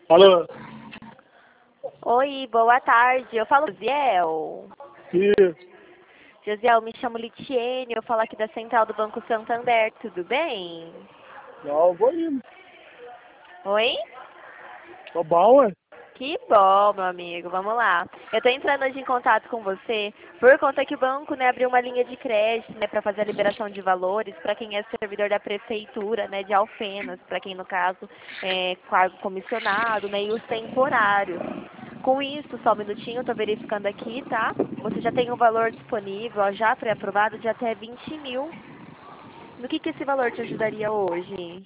Alô? Oi, boa tarde. Eu falo Josiel. Isso. Josiel, me chamo Litiene, eu falo aqui da Central do Banco Santander, tudo bem? Não, vou indo. Oi? Tô bom, ué. Que bom, meu amigo, vamos lá. Eu tô entrando hoje em contato com você por conta que o banco, abriu uma linha de crédito, para fazer a liberação de valores para quem é servidor da prefeitura, de Alfenas, para quem no caso é cargo comissionado, e os temporários. Com isso, só um minutinho, eu tô verificando aqui, tá? Você já tem um valor disponível, ó, já pré-aprovado de até 20 mil. No que esse valor te ajudaria hoje?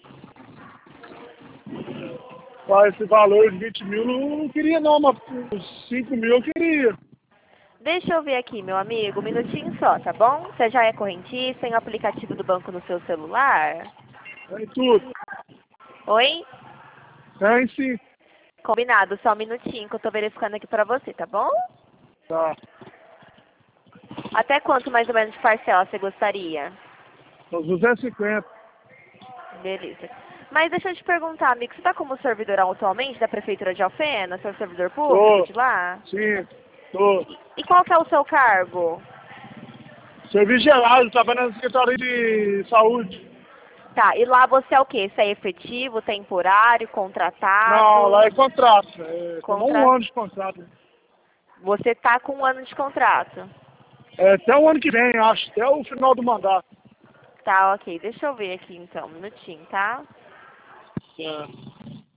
Mas esse valor de 20 mil não queria não, mas uns 5 mil eu queria. Deixa eu ver aqui, meu amigo, um minutinho só, tá bom? Você já é correntista, tem o aplicativo do banco no seu celular? Tem tudo. Oi? Tem sim. Combinado, só um minutinho que eu tô verificando aqui pra você, tá bom? Tá. Até quanto mais ou menos de parcela você gostaria? Uns 250. Beleza. Mas deixa eu te perguntar, amigo, você tá como servidor atualmente da Prefeitura de Alfena? Você é um servidor público Tô. de lá? Sim. Tô. E qual que é o seu cargo? Serviço gelado, trabalhando na Secretaria de Saúde. Tá, e lá você é o quê? Você é efetivo, temporário, Não, lá contratado? é contrato. É, tem um Contra... ano de contrato. Você tá com um ano de contrato? É, até o ano que vem, acho. Até o final do mandato. Tá, ok. Deixa eu ver aqui então, um minutinho, tá? É.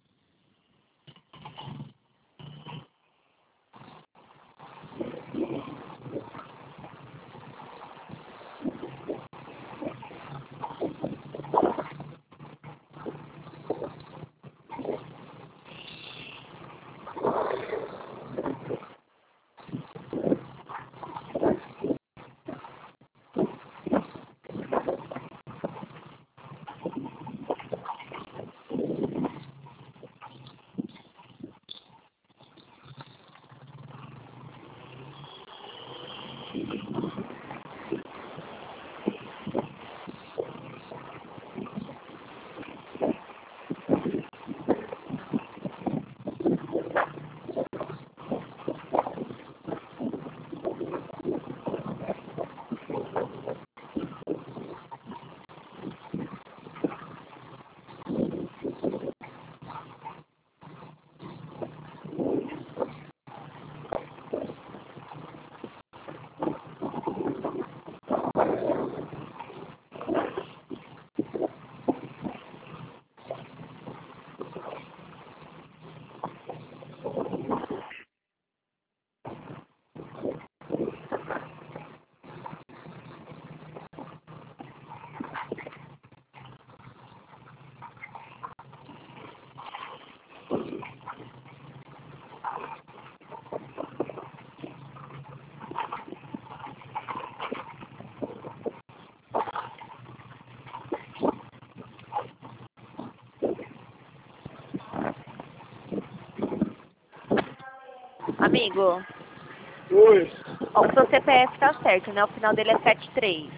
Amigo, Oi. ó, o seu CPF tá certo, né? O final dele é 73.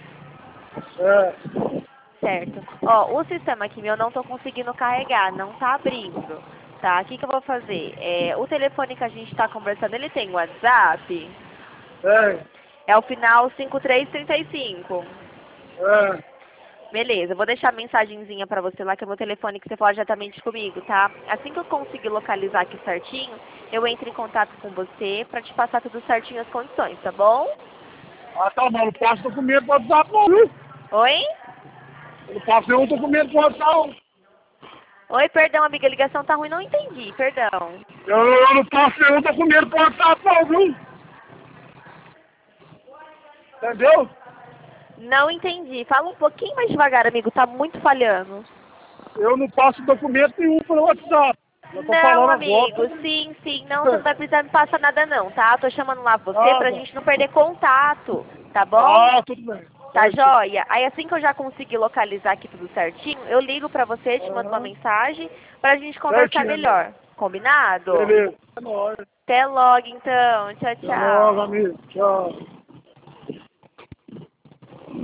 É. Certo. Ó, o sistema aqui meu não tô conseguindo carregar, não tá abrindo. Tá, o que eu vou fazer? O telefone que a gente tá conversando, ele tem WhatsApp? É. É o final 5335. É. Beleza, eu vou deixar a mensagenzinha pra você lá, que é o meu telefone, que você fala diretamente comigo, tá? Assim que eu conseguir localizar aqui certinho, eu entro em contato com você pra te passar tudo certinho as condições, tá bom? Ah, tá, mas não passo documento pro WhatsApp não, viu? Oi? Eu não passo nenhum documento pro WhatsApp. Oi, perdão, amiga, a ligação tá ruim, não entendi, perdão. Eu não passo nenhum documento pro WhatsApp não, viu? Entendeu? Não entendi. Fala um pouquinho mais devagar, amigo, tá muito falhando. Eu não passo documento nenhum pelo WhatsApp. Eu tô Não, falando agora. amigo, sim, não, você não vai precisar me passar nada não, tá? Tô chamando lá você Ah, pra tá. gente não perder contato, tá bom? Ah, tudo bem. Tá Certo. joia? Aí assim que eu já conseguir localizar aqui tudo certinho, eu ligo pra você, te mando uma Aham. mensagem pra gente conversar Certinho. melhor. Combinado? Beleza. É nóis. Até logo então. Tchau, Até logo, tchau. amigo. Tchau.